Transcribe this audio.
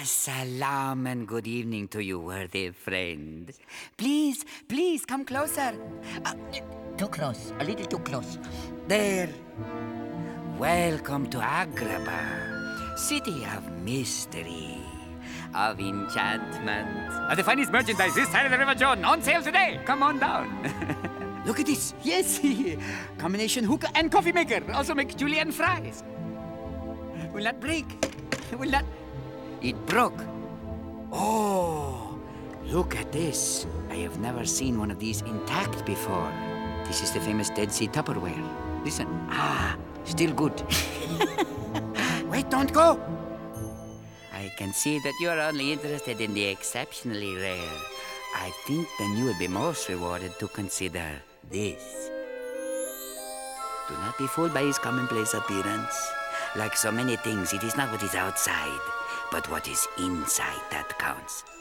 Salam and good evening to you, worthy friend. Please, please come closer. Too close, a little too close. There. Welcome to Agrabah, city of mystery, of enchantment. The finest merchandise this side of the River Jordan, on sale today. Come on down. Look at this. Yes, combination hookah and coffee maker. Also make julienne fries. Will not break. Will not. It broke. Oh, look at this. I have never seen one of these intact before. This is the famous Dead Sea Tupperware. Listen. Still good. Wait, don't go. I can see that you're only interested in the exceptionally rare. I think then you would be most rewarded to consider this. Do not be fooled by his commonplace appearance. Like so many things, it is not what is outside, but what is inside that counts.